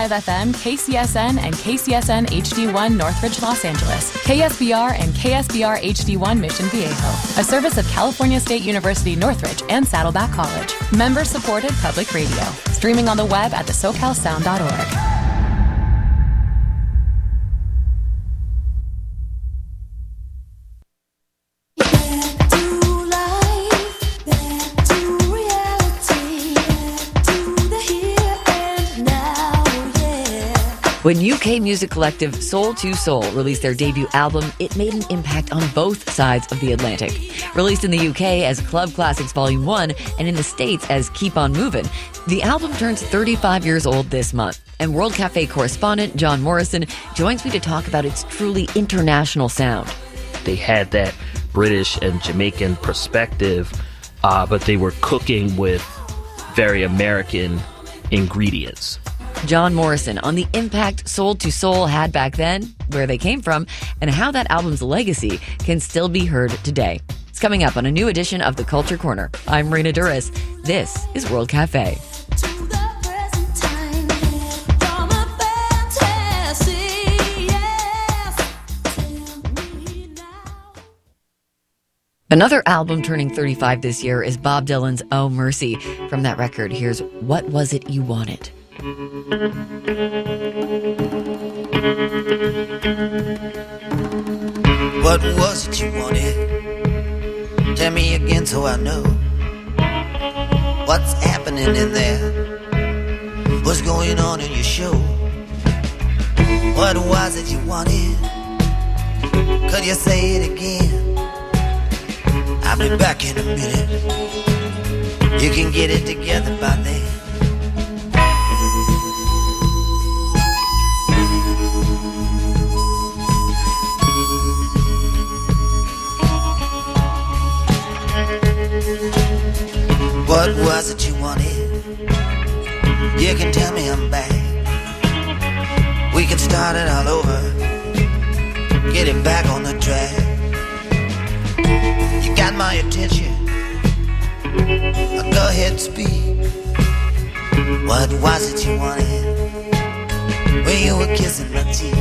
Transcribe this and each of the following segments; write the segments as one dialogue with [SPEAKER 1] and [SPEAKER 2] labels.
[SPEAKER 1] 105 FM, KCSN, and KCSN HD1 Northridge, Los Angeles, KSBR and KSBR HD1 Mission Viejo, a service of California State University Northridge and Saddleback College. Member-supported public radio. Streaming on the web at thesocalsound.org.
[SPEAKER 2] When UK music collective Soul II Soul released their debut album, it made an impact on both sides of the Atlantic. Released in the UK as Club Classics Volume 1 and in the States as Keep On Movin', the album turns 35 years old this month. And World Cafe correspondent John Morrison joins me to talk about its truly international sound.
[SPEAKER 3] They had that British and Jamaican perspective, but they were cooking with very American ingredients.
[SPEAKER 2] John Morrison on the impact Soul II Soul had back then, where they came from, and how that album's legacy can still be heard today. It's coming up on a new edition of The Culture Corner. I'm Marina Duras. This is World Cafe. Another album turning 35 this year is Bob Dylan's Oh Mercy. From that record, here's What Was It You Wanted?
[SPEAKER 4] What was it you wanted? Tell me again so I know what's happening in there. What's going on in your show? What was it you wanted? Could you say it again? I'll be back in a minute. You can get it together by then. What was it you wanted? You can tell me I'm back. We can start it all over. Get it back on the track. You got my attention. Go ahead and speak. What was it you wanted when you were kissing my teeth?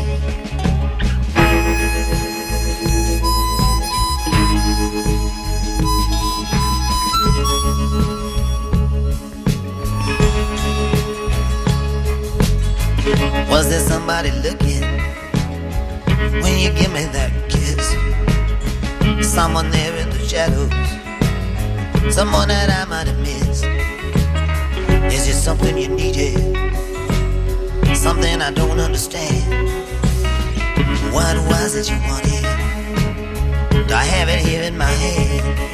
[SPEAKER 4] Was there somebody looking when you give me that kiss? Someone there in the shadows, someone that I might have missed. Is it something you needed? Something I don't understand. What was it you wanted? Do I have it here in my hand?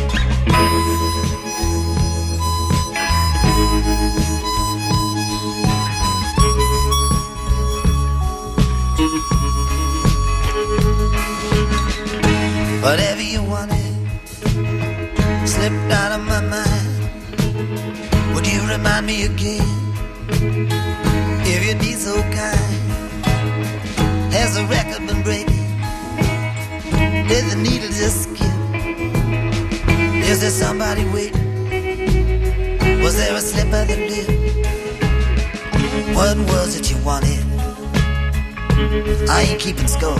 [SPEAKER 4] Whatever you wanted slipped out of my mind. Would you remind me again, if you'd be so kind? Has the record been breaking? Did the needle just skip? Is there somebody waiting? Was there a slip of the lip? What was it you wanted? I ain't keeping score.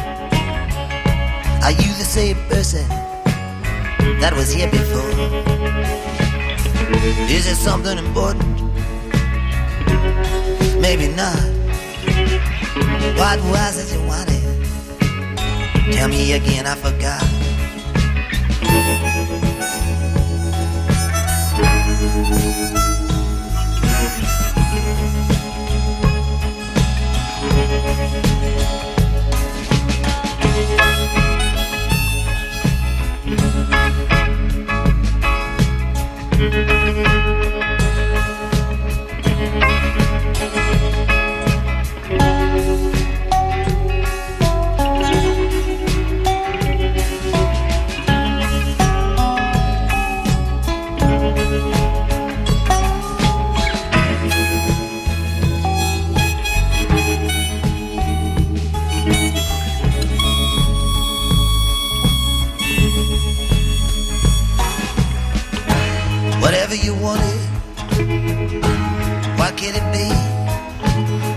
[SPEAKER 4] Are you the same person that was here before? Is it something important? Maybe not. What was it you wanted? Tell me again, I forgot. Whatever you wanted, what can it be?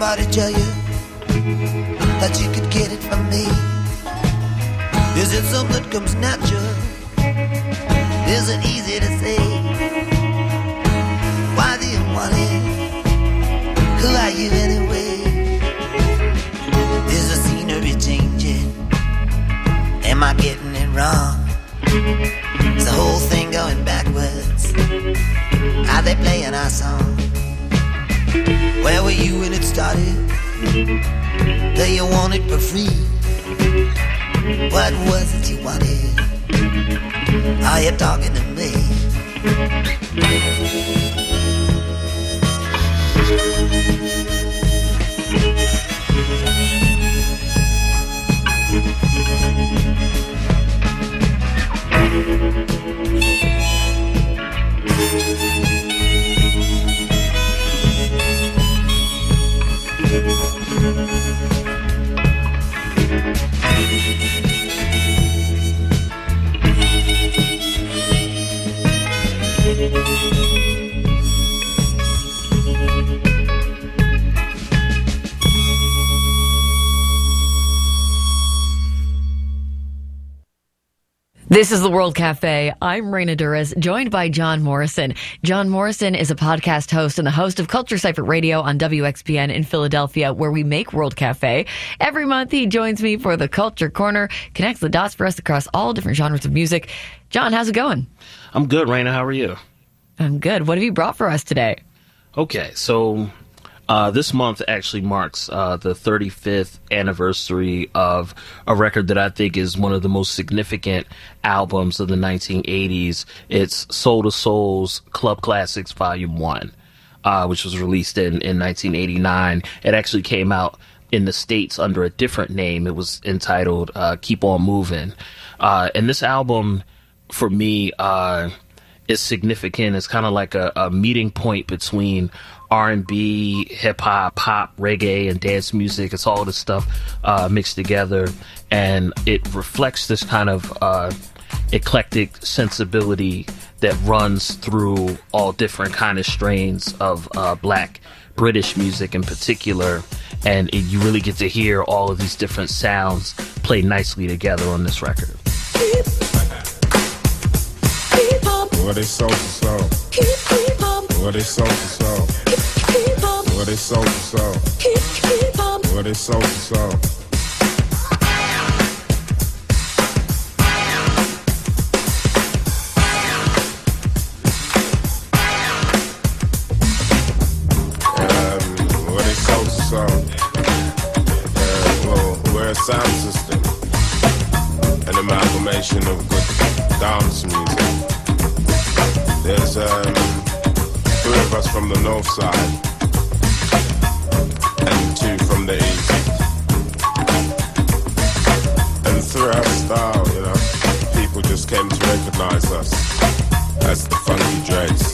[SPEAKER 4] somebody tell you that you could get it from me? Is it something that comes natural? Is it easy to say? Why do you want it? Who are you anyway? Is the scenery changing? Am I getting it wrong? Is the whole thing going backwards? Are they playing our song? Where were you when it started? Do you want it for free? What was it you wanted? Are you talking to me?
[SPEAKER 2] This is the World Cafe. I'm Raina Duras, joined by John Morrison. John Morrison is a podcast host and the host of Culture Cypher Radio on WXPN in Philadelphia, where we make World Cafe. Every month, he joins me for the Culture Corner, connects the dots for us across all different genres of music. John, how's it going?
[SPEAKER 3] I'm good, Raina. How are you?
[SPEAKER 2] I'm good. What have you brought for us today?
[SPEAKER 3] Okay, so this month actually marks the 35th anniversary of a record that I think is one of the most significant albums of the 1980s. It's Soul II Soul's Club Classics Volume 1, which was released in 1989. It actually came out in the States under a different name. It was entitled Keep On Moving. And this album, for me, is significant. It's kind of like a meeting point between R&B, hip-hop, pop, reggae, and dance music. It's all this stuff mixed together, and it reflects this kind of eclectic sensibility that runs through all different kind of strains of black British music in particular, and you really get to hear all of these different sounds play nicely together on this record.
[SPEAKER 5] What is soul to soul? What is soul to soul? What is soul to soul? What is soul to soul? What is soul to soul? Well, we're a sound system, an amalgamation of good dance music. There's three of us from the north side and two from the east. And through our style, you know, people just came to recognize us as the Funky Dreads.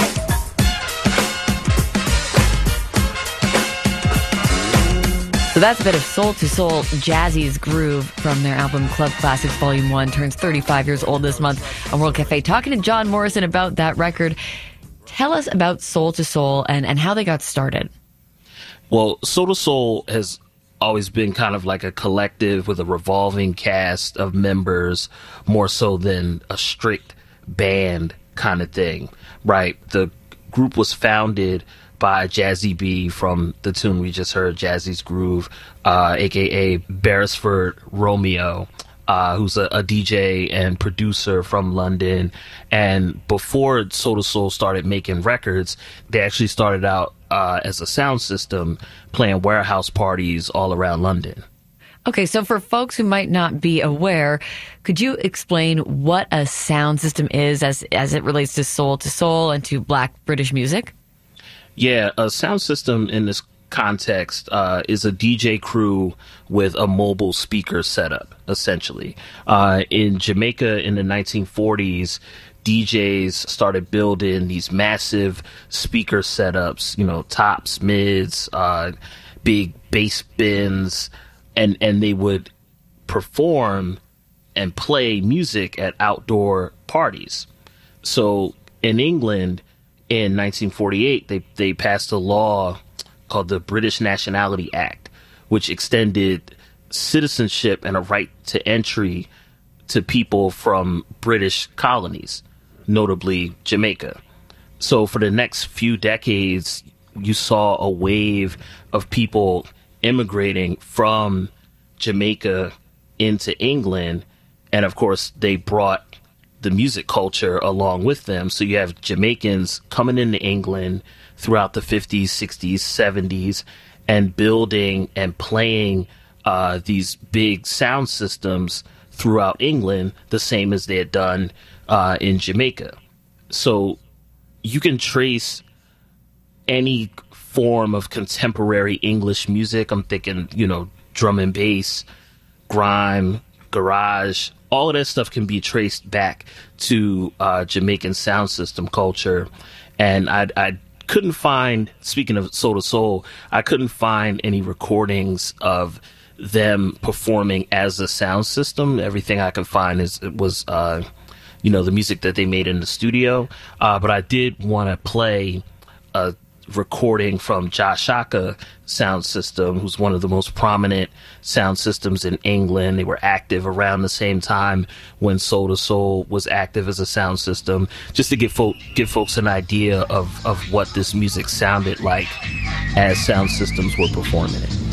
[SPEAKER 2] So that's a bit of Soul II Soul, Jazzy's Groove from their album Club Classics Volume 1. Turns 35 years old this month on World Cafe. Talking to John Morrison about that record. Tell us about Soul II Soul and how they got started.
[SPEAKER 3] Well, Soul II Soul has always been kind of like a collective with a revolving cast of members, more so than a strict band kind of thing, right? The group was founded by Jazzy B from the tune we just heard, Jazzy's Groove, a.k.a. Beresford Romeo, who's a DJ and producer from London. And before Soul II Soul started making records, they actually started out as a sound system playing warehouse parties all around London.
[SPEAKER 2] Okay, so for folks who might not be aware, could you explain what a sound system is as it relates to Soul II Soul and to Black British music?
[SPEAKER 3] Yeah, a sound system in this context is a DJ crew with a mobile speaker setup, essentially. In Jamaica in the 1940s, DJs started building these massive speaker setups, you know, tops, mids, big bass bins, and they would perform and play music at outdoor parties. So in England, in 1948, they passed a law called the British Nationality Act, which extended citizenship and a right to entry to people from British colonies, notably Jamaica. So for the next few decades, you saw a wave of people immigrating from Jamaica into England. And of course, they brought the music culture along with them. So you have Jamaicans coming into England throughout the 50s, 60s, 70s, and building and playing these big sound systems throughout England, the same as they had done in Jamaica. So you can trace any form of contemporary English music. I'm thinking, drum and bass, grime, garage, all of that stuff can be traced back to Jamaican sound system culture. And I couldn't find, speaking of Soul to Soul, I couldn't find any recordings of them performing as a sound system. Everything I could find was the music that they made in the studio. But I did want to play a recording from Jashaka Sound System, who's one of the most prominent sound systems in England. They were active around the same time when Soul to Soul was active as a sound system, just to give folks an idea of what this music sounded like as sound systems were performing it.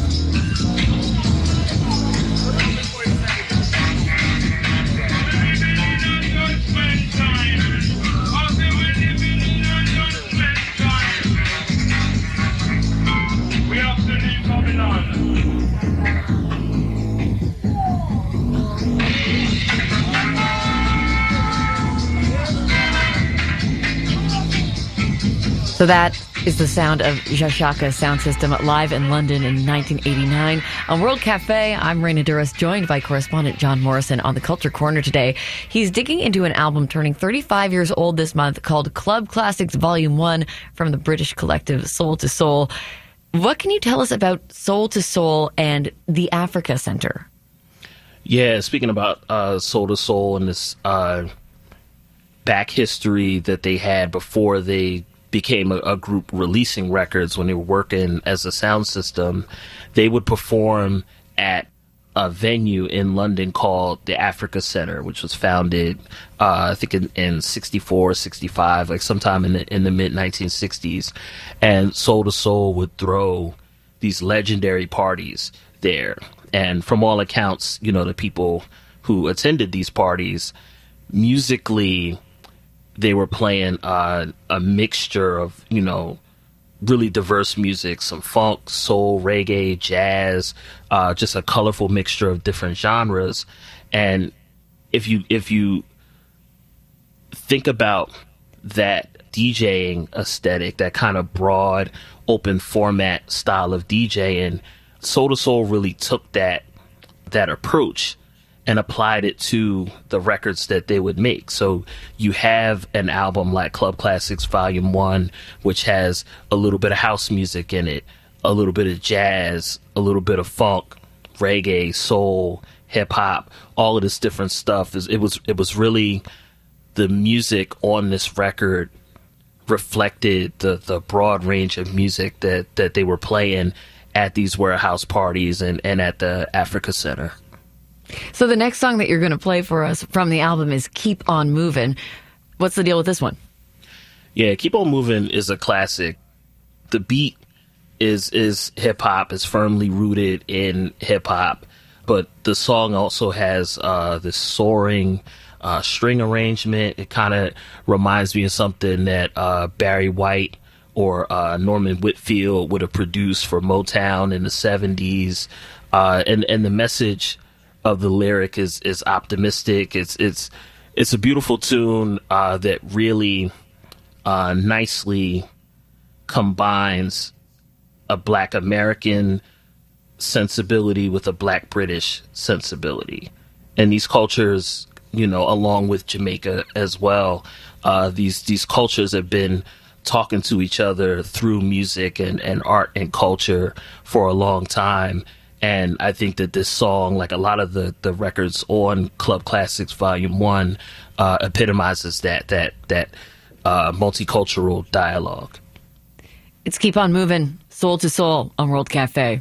[SPEAKER 2] So that is the sound of Jashaka Sound System live in London in 1989. On World Cafe, I'm Raina Duras, joined by correspondent John Morrison on the Culture Corner today. He's digging into an album turning 35 years old this month called Club Classics Volume 1 from the British collective Soul to Soul. What can you tell us about Soul to Soul and the Africa Center?
[SPEAKER 3] Yeah, speaking about Soul to Soul and this back history that they had before they became a group releasing records, when they were working as a sound system, they would perform at a venue in London called the Africa Center, which was founded, I think in 64, 65, like sometime in the mid 1960s. And Soul to Soul would throw these legendary parties there. And from all accounts, the people who attended these parties, musically, they were playing a mixture of, really diverse music, some funk, soul, reggae, jazz, just a colorful mixture of different genres. And if you think about that DJing aesthetic, that kind of broad, open format style of DJing, Soul to Soul really took that approach and applied it to the records that they would make. So you have an album like Club Classics Volume 1, which has a little bit of house music in it, a little bit of jazz, a little bit of funk, reggae, soul, hip hop, all of this different stuff. It was really, the music on this record reflected the broad range of music that they were playing at these warehouse parties and at the Africa Center.
[SPEAKER 2] So the next song that you're going to play for us from the album is Keep On Movin'. What's the deal with this one?
[SPEAKER 3] Yeah, Keep On Movin' is a classic. The beat is hip hop, is firmly rooted in hip hop, but the song also has this soaring string arrangement. It kind of reminds me of something that Barry White or Norman Whitfield would have produced for Motown in the 70s. And the message of the lyric is optimistic. It's a beautiful tune that really nicely combines a Black American sensibility with a Black British sensibility. And these cultures, along with Jamaica as well, these cultures have been talking to each other through music and art and culture for a long time. And I think that this song, like a lot of the records on Club Classics Volume 1, epitomizes that multicultural dialogue.
[SPEAKER 2] It's Keep On Movin', Soul to Soul on World Cafe.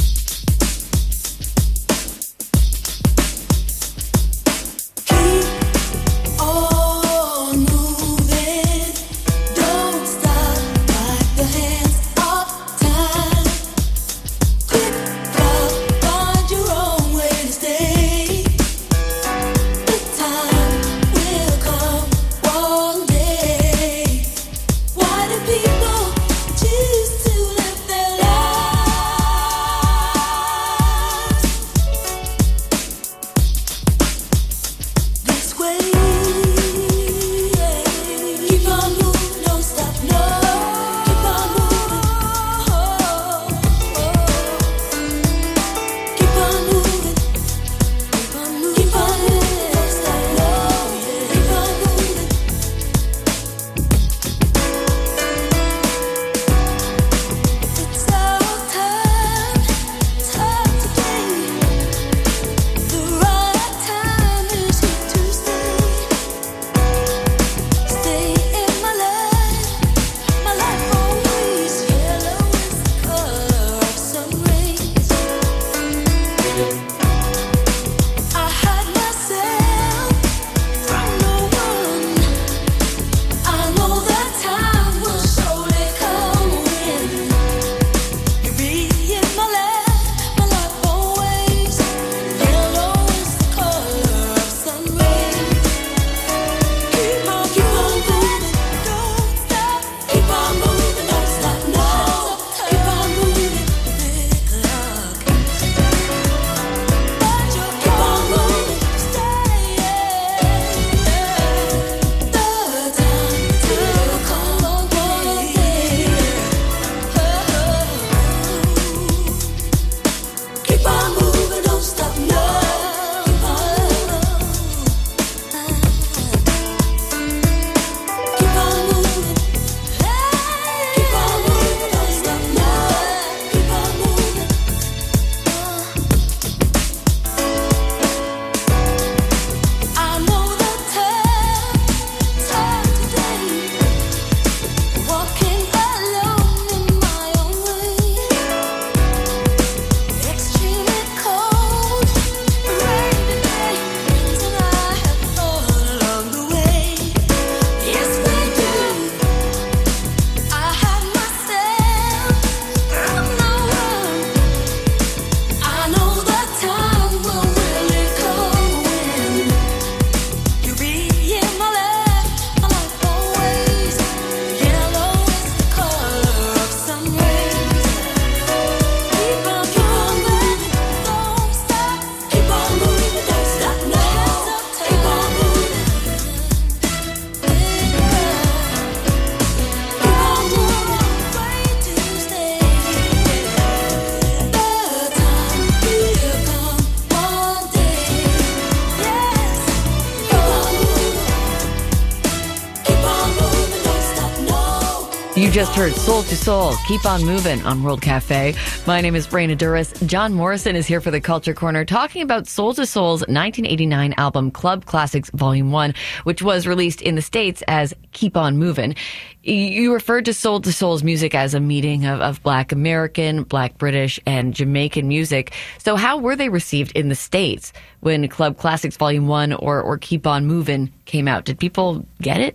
[SPEAKER 2] You just heard Soul to Soul, Keep on Moving on World Cafe. My name is Raina Duras. John Morrison is here for the Culture Corner talking about Soul to Soul's 1989 album Club Classics Volume 1, which was released in the States as Keep on Moving. You referred to Soul's music as a meeting of Black American, Black British, and Jamaican music. So how were they received in the States when Club Classics Volume 1 or Keep on Moving came out? Did people get it?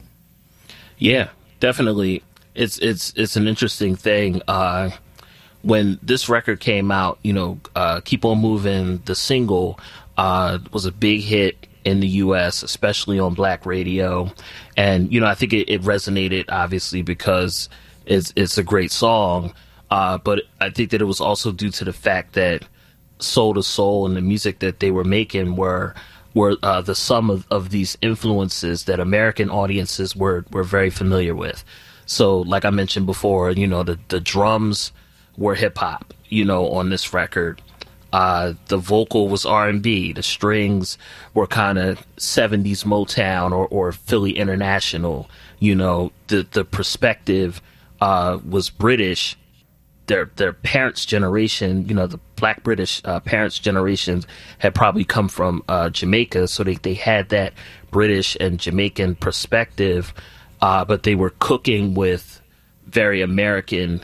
[SPEAKER 3] Yeah, definitely. It's an interesting thing. When this record came out, Keep on Moving, the single, was a big hit in the U.S., especially on Black radio. And, I think it resonated, obviously, because it's a great song. But I think that it was also due to the fact that Soul to Soul and the music that they were making were the sum of these influences that American audiences were very familiar with. So, like I mentioned before, the drums were hip hop, on this record. The vocal was R&B. The strings were kind of 70s Motown or Philly International. The perspective was British. Their parents' generation, the Black British parents' generations had probably come from Jamaica, so they had that British and Jamaican perspective. But they were cooking with very American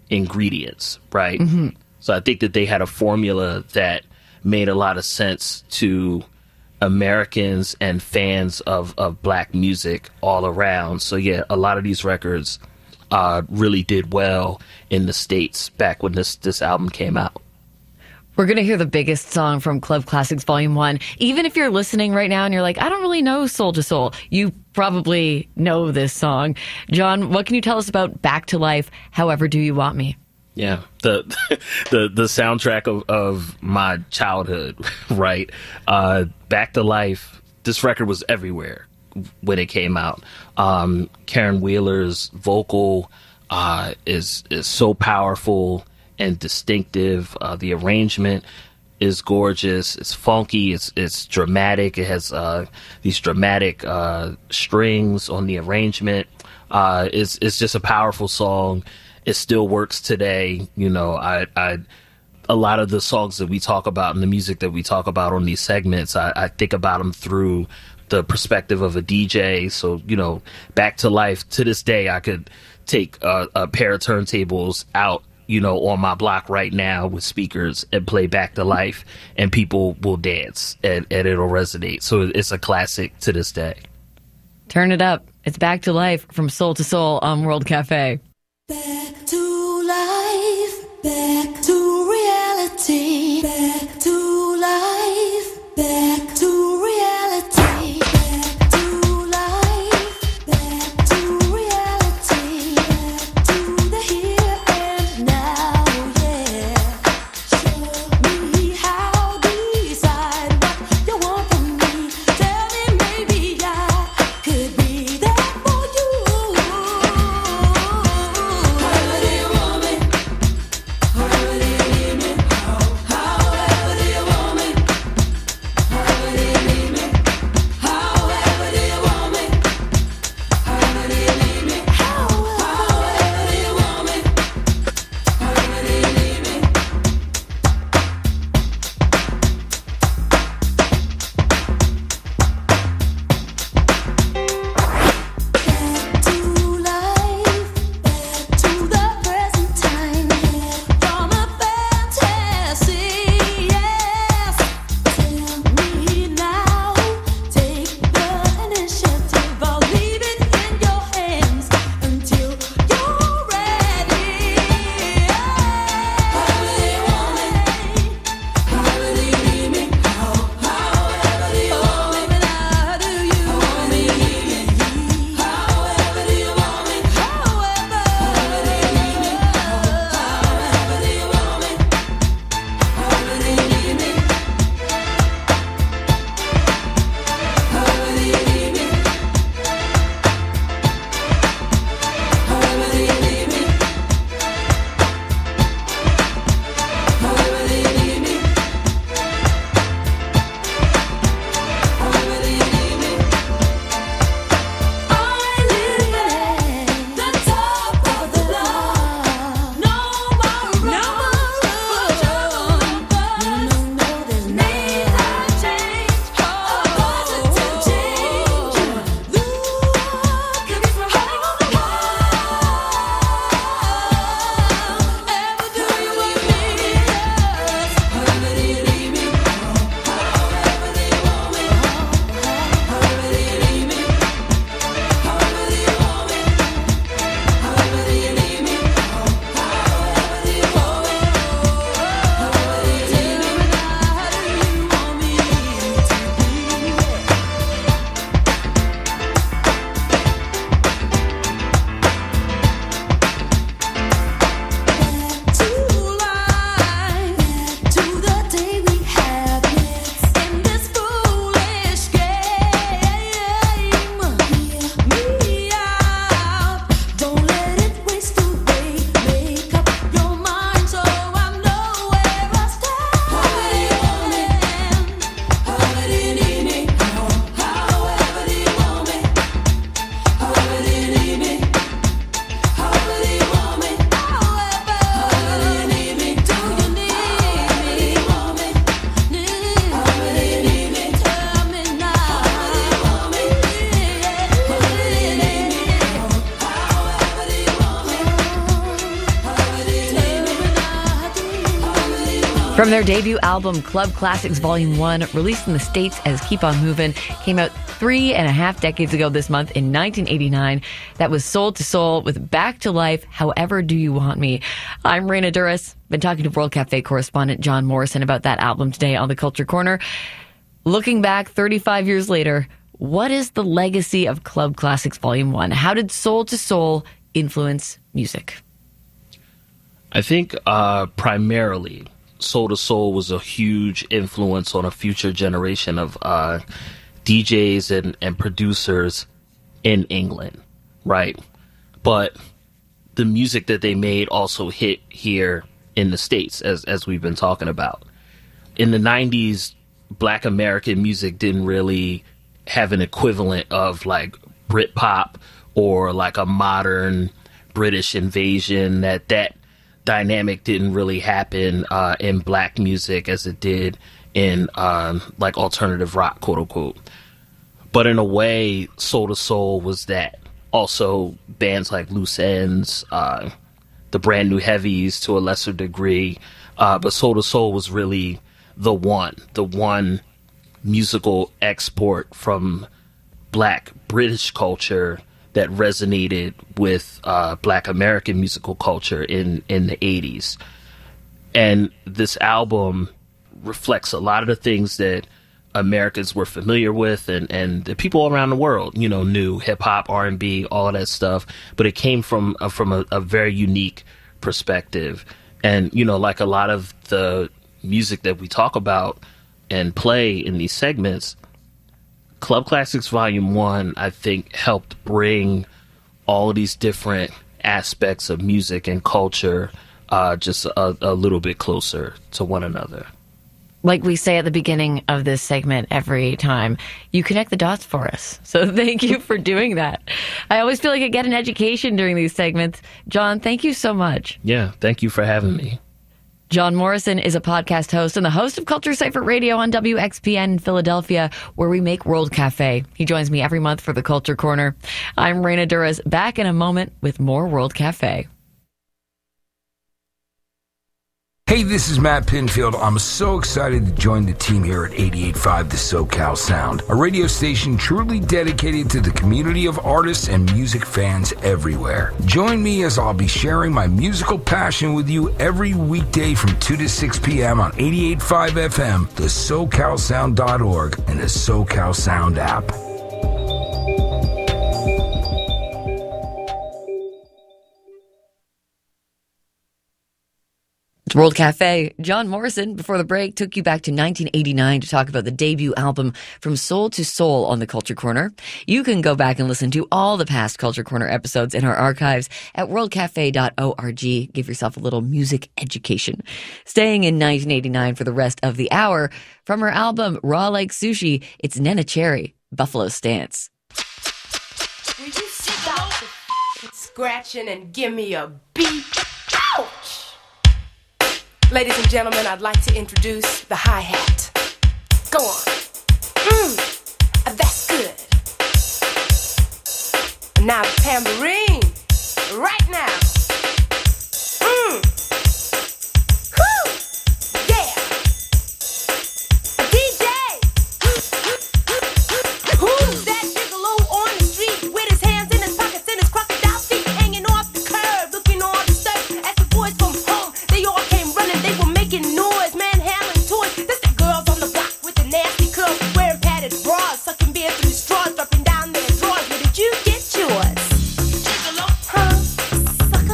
[SPEAKER 3] ingredients, right? So I think that they had a formula that made a lot of sense to Americans and fans of black music all around. So yeah, a lot of these records really did well in the States back when this album came out.
[SPEAKER 2] We're going to hear the biggest song from Club Classics Volume 1. Even if you're listening right now and you're like, I don't really know Soul to Soul, you probably know this song. John, what can you tell us about Back to Life, However Do You Want Me?
[SPEAKER 3] Yeah, the soundtrack of my childhood, right? Back to Life, this record was everywhere when it came out. Karen Wheeler's vocal is so powerful and distinctive. The arrangement is gorgeous. It's funky. It's dramatic. It has these dramatic strings on the arrangement. It's just a powerful song. It still works today. You know, a lot of the songs that we talk about and the music that we talk about on these segments, I think about them through the perspective of a DJ. So, you know, Back to Life, to this day, I could take a pair of turntables out, you know, on my block right now with speakers and play Back to Life, and people will dance and it'll resonate. So it's a classic to this day.
[SPEAKER 2] Turn it up. It's Back to Life from Soul to Soul on World Cafe.
[SPEAKER 6] Back to life, back to reality, back to life, back to reality, back to life, back to reality, back to the here and now, yeah. Show me how, decide what you want from me. Tell me maybe I could be there for you.
[SPEAKER 2] From their debut album, Club Classics Volume 1, released in the States as Keep On Movin', came out 3.5 decades ago this month in 1989. That was Soul to Soul with Back to Life, However Do You Want Me. I'm Raina Duras. Been talking to World Cafe correspondent John Morrison about that album today on the Culture Corner. Looking back 35 years later, what is the legacy of Club Classics Volume 1? How did Soul to Soul influence music?
[SPEAKER 3] I think primarily Soul to Soul was a huge influence on a future generation of DJs and producers in England, right? But the music that they made also hit here in the States, as we've been talking about. In the 90s, Black American music didn't really have an equivalent of like Britpop or like a modern British invasion. That dynamic didn't really happen in black music as it did in like alternative rock, quote unquote. But in a way, Soul to Soul was that. Also, bands like Loose Ends, the Brand New Heavies to a lesser degree. But Soul to Soul was really the one musical export from black British culture that resonated with black American musical culture in the 80s. And this album reflects a lot of the things that Americans were familiar with and the people around the world, you know, knew: hip hop, R&B, all of that stuff. But it came from a very unique perspective. And, you know, like a lot of the music that we talk about and play in these segments, Club Classics Volume 1, I think, helped bring all of these different aspects of music and culture just a little bit closer to one another.
[SPEAKER 2] Like we say at the beginning of this segment every time, you connect the dots for us. So thank you for doing that. I always feel like I get an education during these segments. John, thank you so much.
[SPEAKER 3] Yeah, thank you for having me.
[SPEAKER 2] John Morrison is a podcast host and the host of Culture Cypher Radio on WXPN in Philadelphia, where we make World Cafe. He joins me every month for the Culture Corner. I'm Raina Duras, back in a moment with more World Cafe.
[SPEAKER 7] Hey, this is Matt Pinfield. I'm so excited to join the team here at 88.5 The SoCal Sound, a radio station truly dedicated to the community of artists and music fans everywhere. Join me as I'll be sharing my musical passion with you every weekday from 2 to 6 p.m. on 88.5 FM, the SoCalSound.org, and the SoCal Sound app.
[SPEAKER 2] It's World Cafe. John Morrison, before the break, took you back to 1989 to talk about the debut album From Soul to Soul on the Culture Corner. You can go back and listen to all the past Culture Corner episodes in our archives at worldcafe.org. Give yourself a little music education. Staying in 1989 for the rest of the hour, from her album Raw Like Sushi, it's Neneh Cherry, Buffalo Stance.
[SPEAKER 8] Will you stop scratching and give me a beat? Ouch! Ladies and gentlemen, I'd like to introduce the hi-hat. Go on. That's good. Now the tambourine. Right now. Whoo! Yeah! DJ! Who's that gigolo on the street with his hands in his pockets and his crocodile feet hanging off the curb, looking all disturbed as the boys from home, they all came running, they were making noise, manhandling toys. That's the girls on the block with the nasty curls, wearing padded bras, sucking beer through straws, dropping down their drawers. Where did you get yours? Gigolo, huh? Suck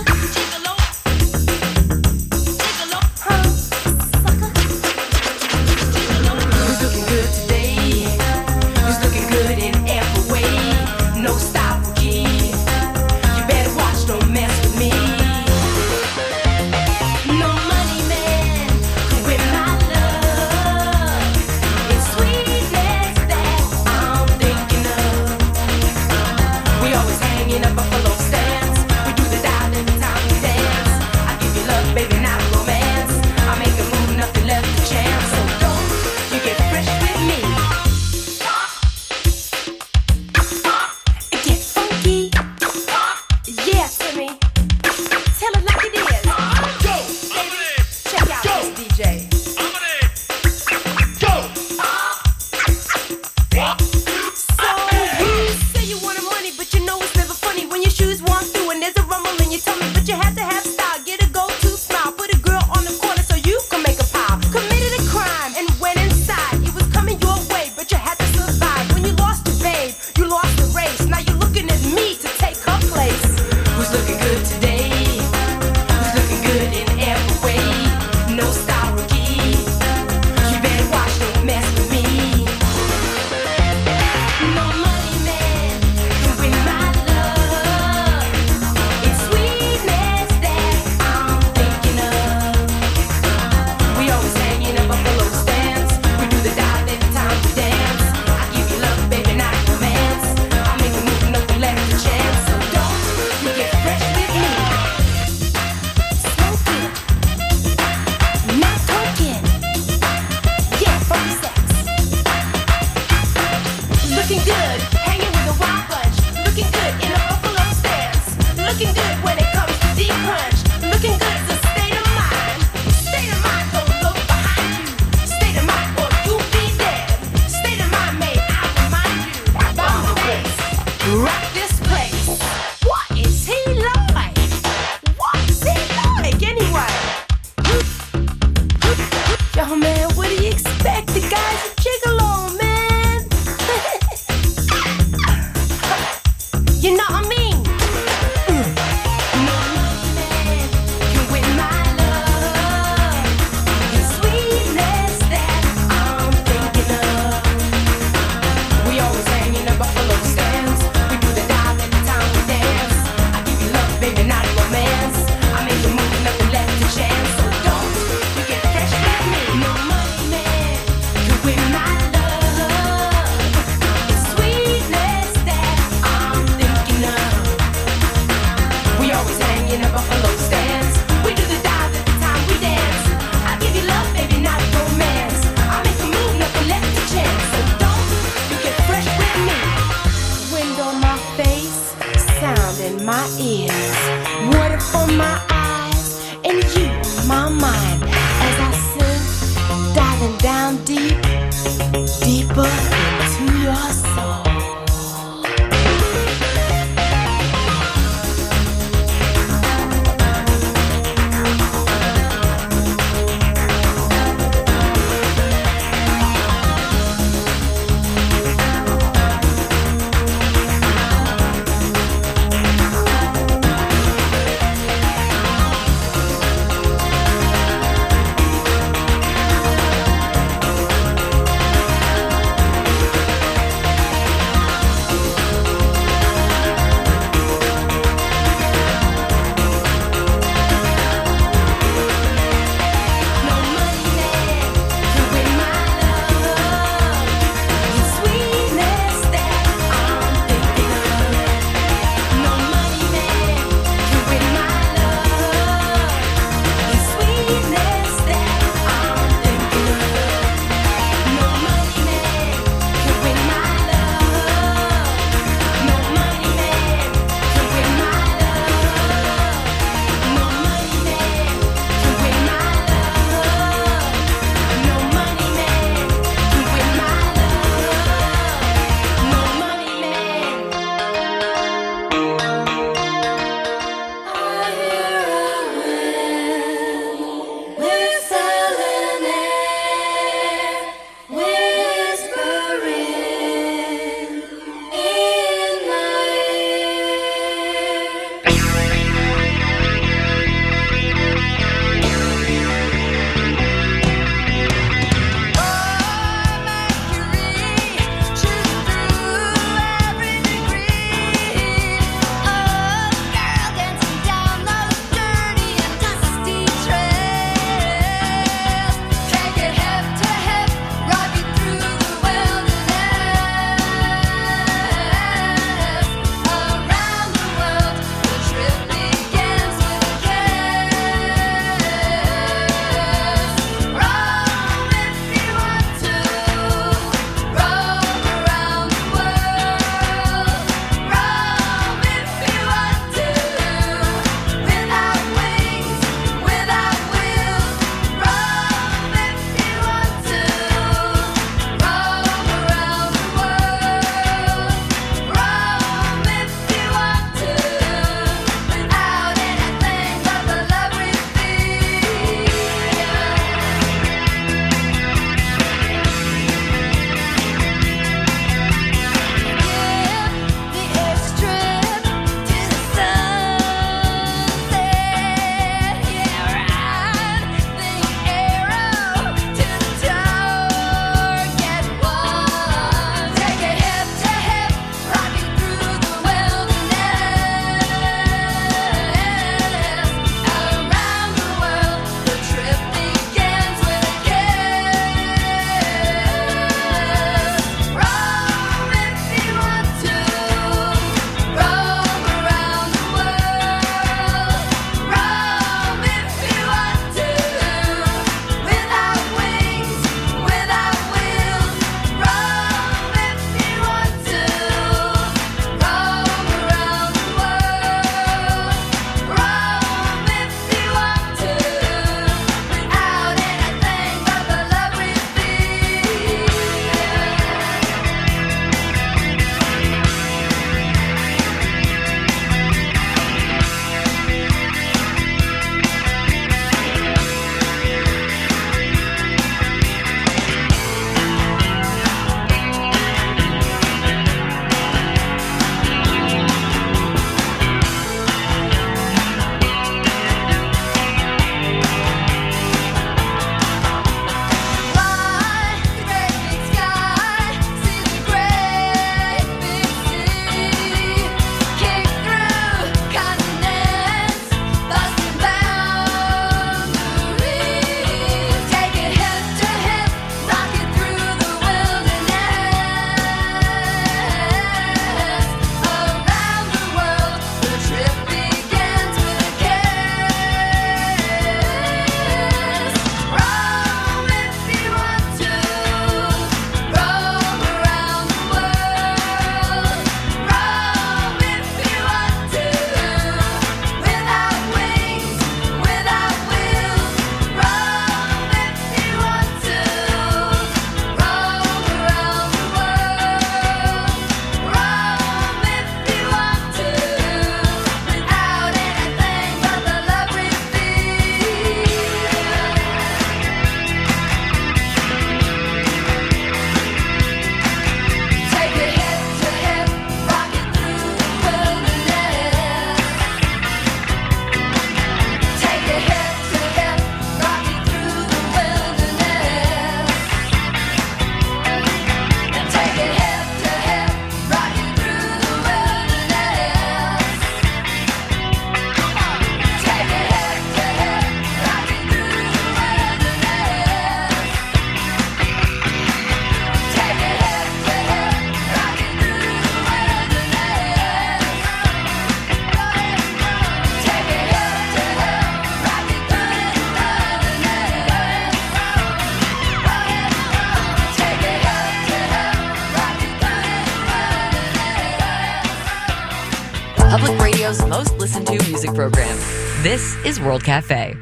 [SPEAKER 8] with my love. It's sweetness that I'm thinking of. We always hang in a buffalo stance. We do the dive every time we dance. I give you love, baby, not romance. I make a move, nothing left to chance. So don't you get fresh with me. Wind on my face, sound in my ears, water for my eyes, and you in my mind. As I sink, diving down deep, deeper into your soul.
[SPEAKER 2] Coast's most listened to music program. This is World Cafe.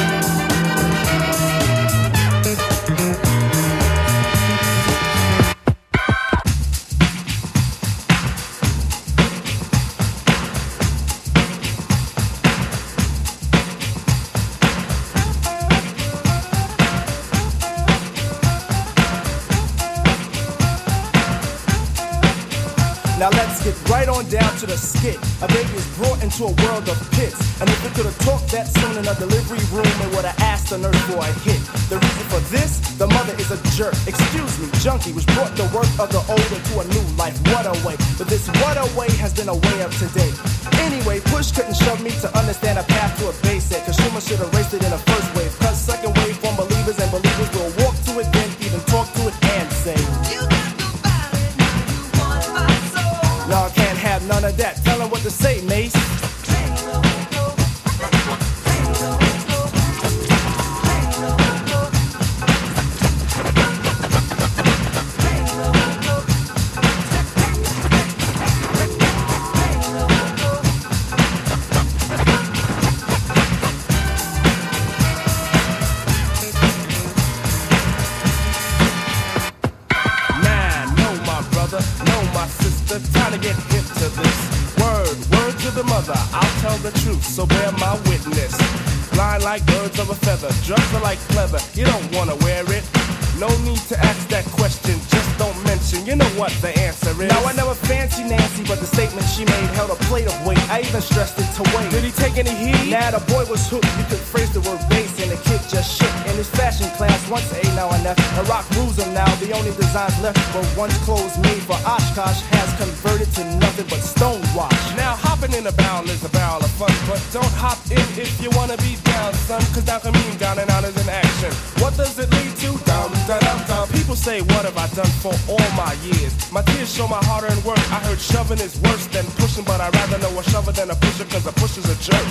[SPEAKER 9] Now let's get right on down to the skit. A baby is brought into a world of pits. And if it could have talked that soon in a delivery room, it would have asked the nurse for a hit. The reason for this, the mother is a jerk. Excuse me, junkie, which brought the work of the old into a new life. What a way. But this what a way has been a way of today. Anyway, push couldn't shove me to understand a path to a basic. Cause Schumann should have raced it in the first wave. Cause second wave from believers and believers will walk to it, then even talk to it and say, y'all can't have none of that. Tell them what to say, Mace. Time to get hip to this. Word to the mother, I'll tell the truth, so bear my witness. Blind like birds of a feather, drugs are like pleather, you don't wanna wear it. No need to ask that question, just don't mention, you know what the answer is. Now I never fancy Nancy, but the statement she made held a plate of weight. I even stressed it to wait. Did he take any heed? Nah, the boy was hooked, you could phrase the word bass, and the kid just shook. In his fashion class, once A, now and F, and rock rules him now, the only designs left were once clothes made for Oshkosh has converted to nothing but stonewash. Now hopping in a barrel is a barrel of fun, but don't hop in if you wanna be down, son, cause down can mean down and out is in action. What does it lead to? Dum. People say, what have I done for all my years? My tears show my hard-earned work. I heard shoving is worse than pushing, but I'd rather know a shover than a pusher, cause a pusher's a jerk.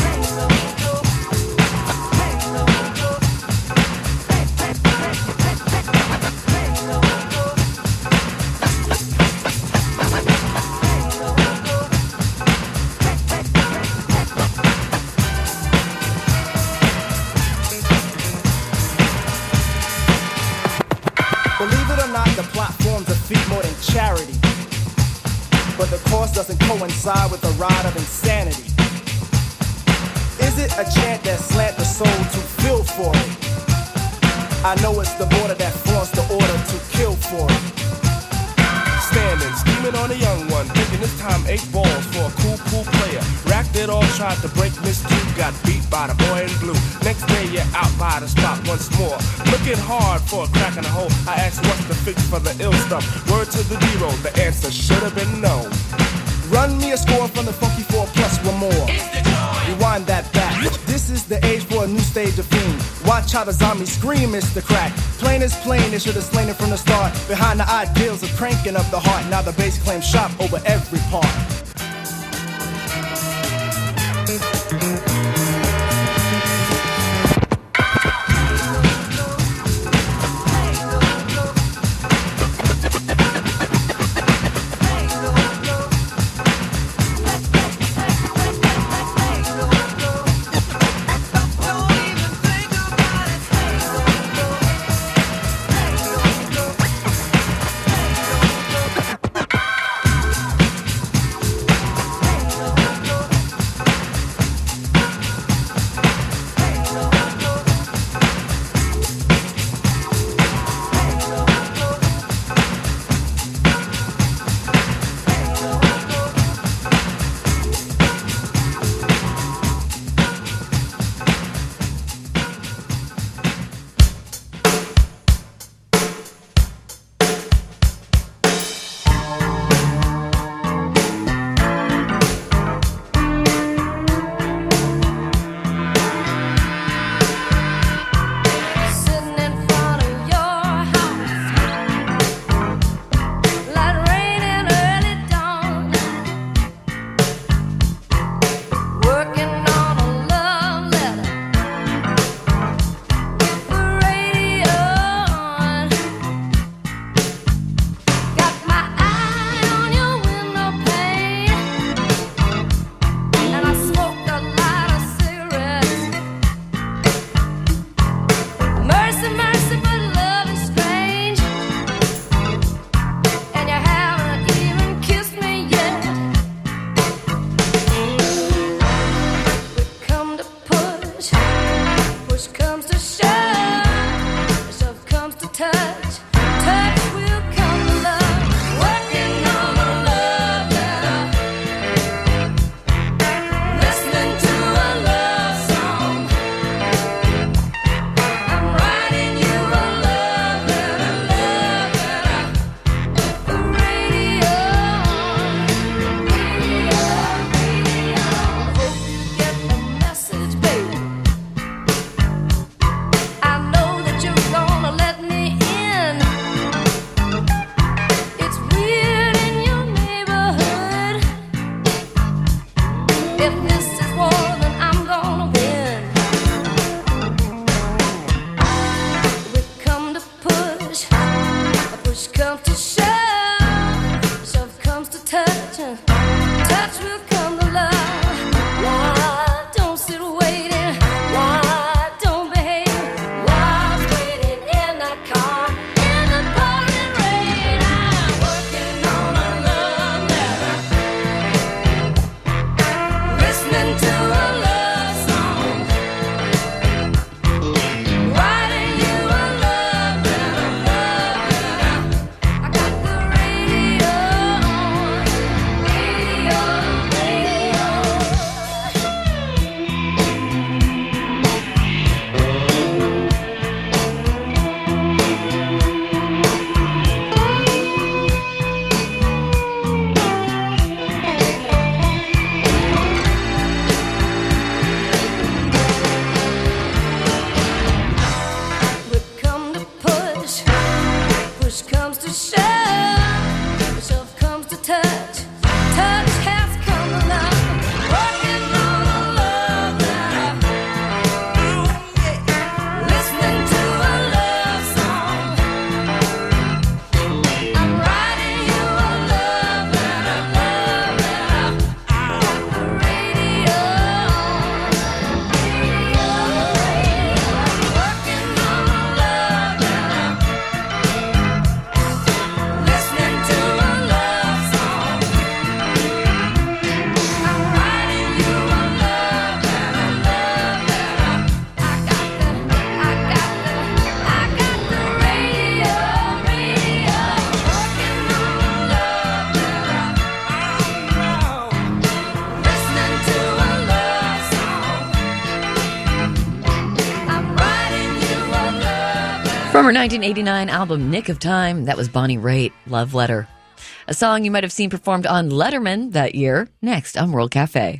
[SPEAKER 9] Charity, but the cost doesn't coincide with the ride of insanity. Is it a chant that slant the soul to feel for it? I know it's the border that flaunts the order to kill for it. Standing, scheming on a young one, thinking this time 8 balls for a cool player. Racked it all, tried to break Miss 2, got beat by the boy in blue. Next day you're out by the spot once more, looking hard for a crack in the hole. I asked what's the fix for the ill stuff. Word to the zero, the answer should have been no. Run me a score from the funky 4 plus one more. Rewind that back. This is the age for a new stage of fiend. Watch how the zombies scream, it's the crack. Plain is plain, they should have slain it from the start. Behind the ideals of cranking up the heart. Now the bass claims shop over every part.
[SPEAKER 6] Push comes to shove, shove comes to touch, touch will come to love. Why don't sit waiting? Why don't behave? Why's waiting in that car in the pouring rain? I'm working on a love letter, listening to a love song, writing you a love letter, love letter. I got the radio on, radio, radio. Would come to push, push comes to shove, shove comes to touch, touch has come to love. Working on a love letter, listening to a love song. I'm writing you a love letter, love letter. I got the radio on, radio. Working on a love letter, listening to a love song. I'm writing you a love letter, love letter. I got the radio, radio. Working on a love letter, listening to a love song. I'm writing you a love letter.
[SPEAKER 2] From her 1989 album Nick of Time, that was Bonnie Raitt, Love Letter. A song you might have seen performed on Letterman that year. Next on World Cafe.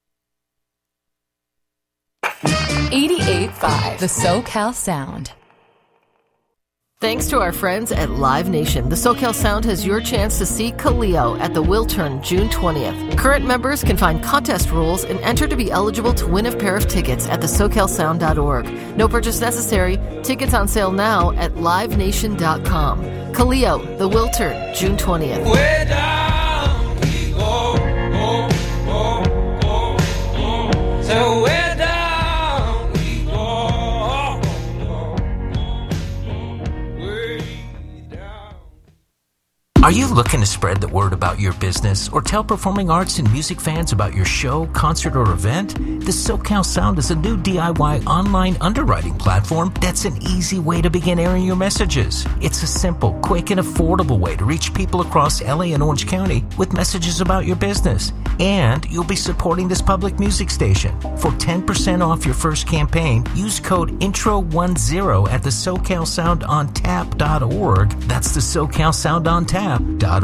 [SPEAKER 1] 88.5, the SoCal Sound.
[SPEAKER 10] Thanks to our friends at Live Nation, the SoCal Sound has your chance to see Kaleo at the Wiltern June 20th. Current members can find contest rules and enter to be eligible to win a pair of tickets at thesocalsound.org. No purchase necessary. Tickets on sale now at livenation.com. Kaleo, the Wiltern, June 20th.
[SPEAKER 11] Way down we go, oh, oh, oh, oh. So way down we go, oh, oh, oh. Way down.
[SPEAKER 12] Are you looking to spread the word about your business or tell performing arts and music fans about your show, concert, or event? The SoCal Sound is a new DIY online underwriting platform that's an easy way to begin airing your messages. It's a simple, quick, and affordable way to reach people across LA and Orange County with messages about your business. And you'll be supporting this public music station. For 10% off your first campaign, use code INTRO10 at the SoCalSoundOnTap.org. That's the SoCalSoundOnTap.org.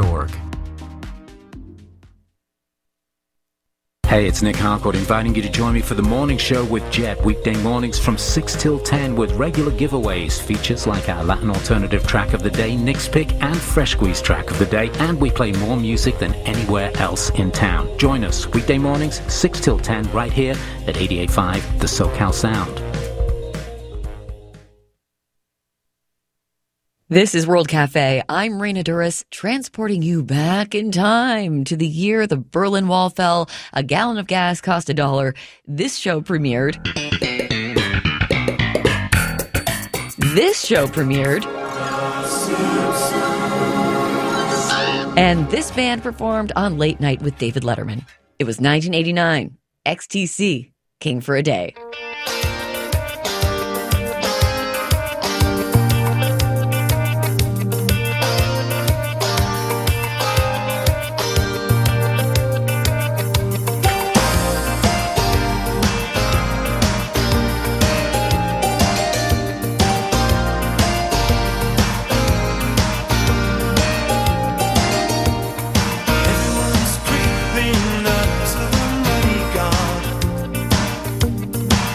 [SPEAKER 13] Hey, it's Nick Harcourt inviting you to join me for the morning show with Jet, weekday mornings from 6 till 10 with regular giveaways, features like our Latin alternative track of the day, Nick's Pick, and Fresh Squeeze track of the day, and we play more music than anywhere else in town. Join us weekday mornings, 6 till 10, right here at 88.5 The SoCal Sound.
[SPEAKER 2] This is World Cafe. I'm Raina Duras, transporting you back in time to the year the Berlin Wall fell, a gallon of gas cost $1. This show premiered. And this band performed on Late Night with David Letterman. It was 1989. XTC, King for a Day.
[SPEAKER 11] Everyone's creeping up to the money god.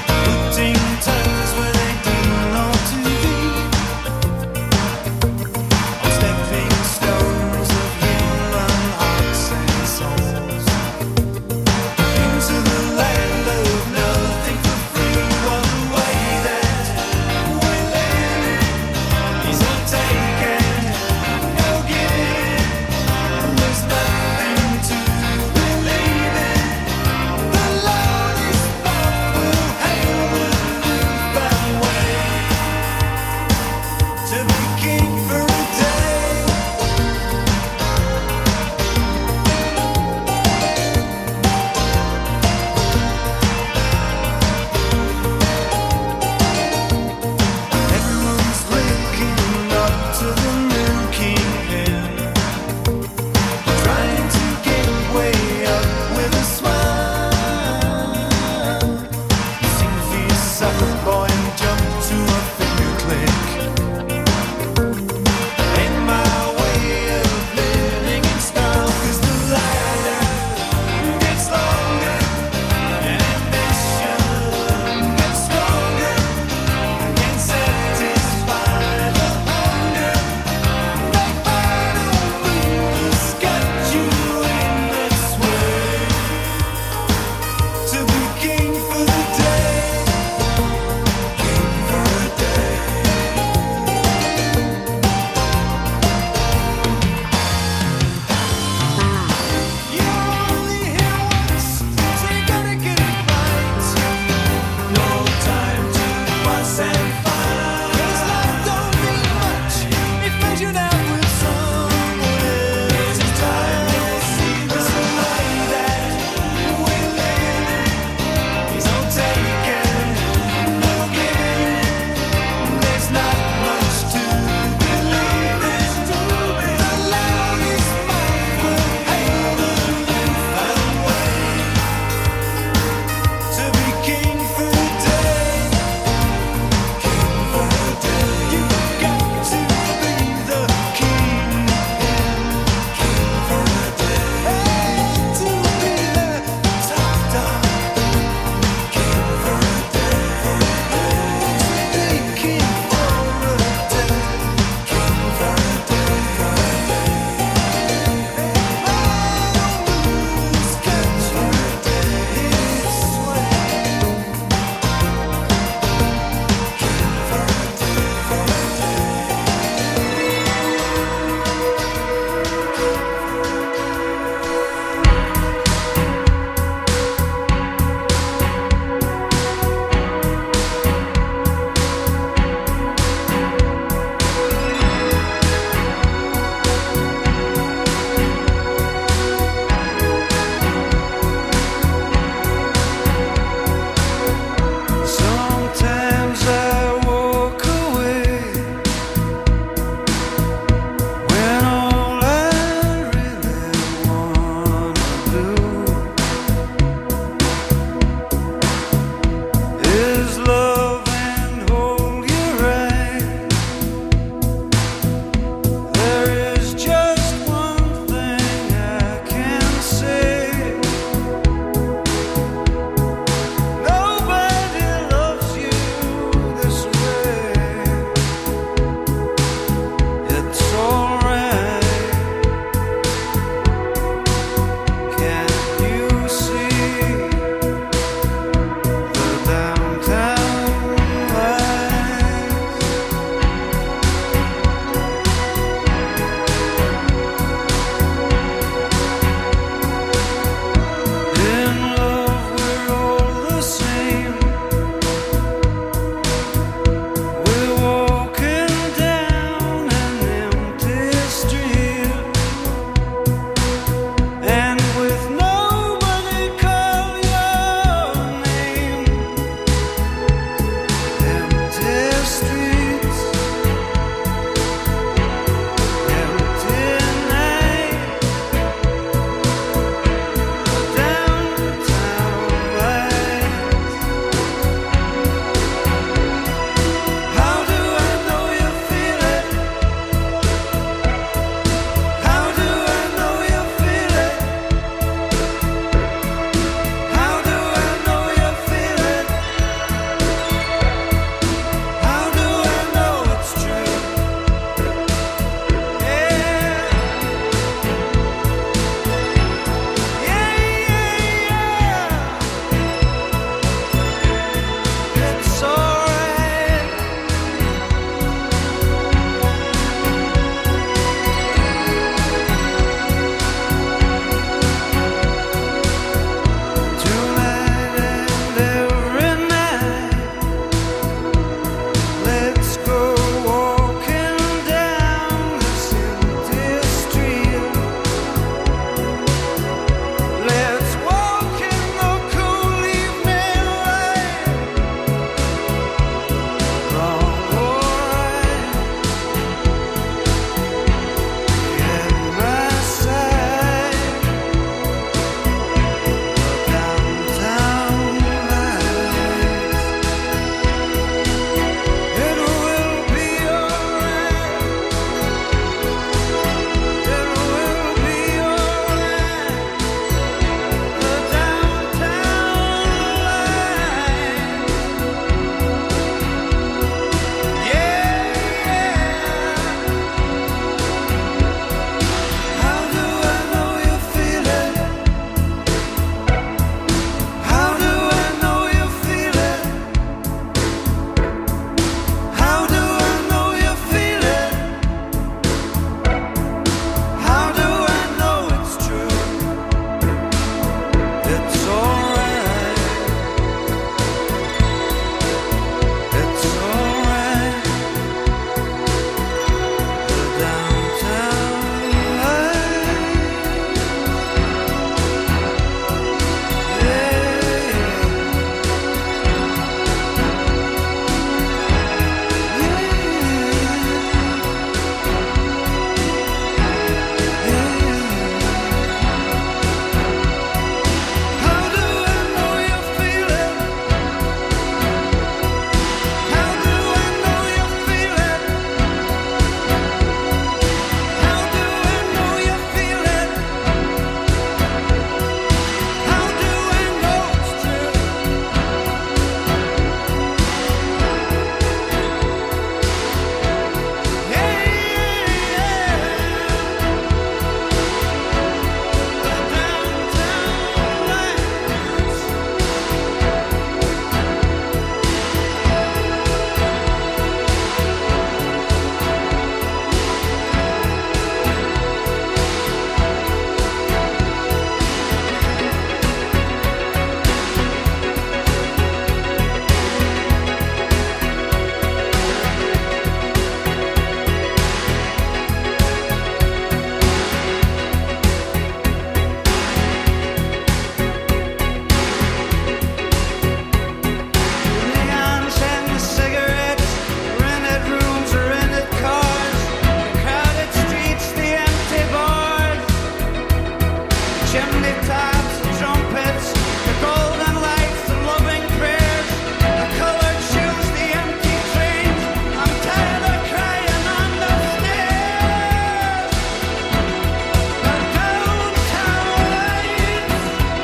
[SPEAKER 14] chimney tops and trumpets, the golden lights and loving prayers, the colored shoes, the empty trains. I'm tired of crying on the stairs. The downtown lights.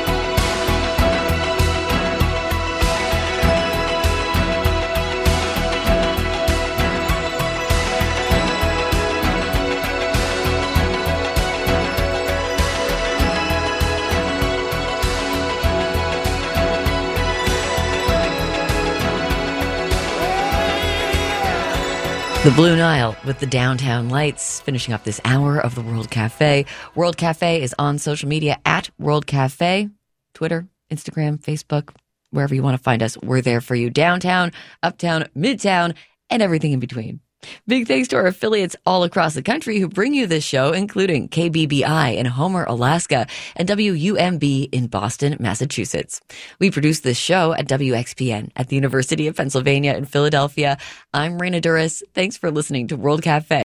[SPEAKER 2] The Blue Nile with the Downtown Lights, finishing up this hour of the World Cafe. World Cafe is on social media at World Cafe, Twitter, Instagram, Facebook, wherever you want to find us. We're there for you. Downtown, uptown, midtown, and everything in between. Big thanks to our affiliates all across the country who bring you this show, including KBBI in Homer, Alaska, and WUMB in Boston, Massachusetts. We produce this show at WXPN at the University of Pennsylvania in Philadelphia. I'm Raina Duras. Thanks for listening to World Cafe.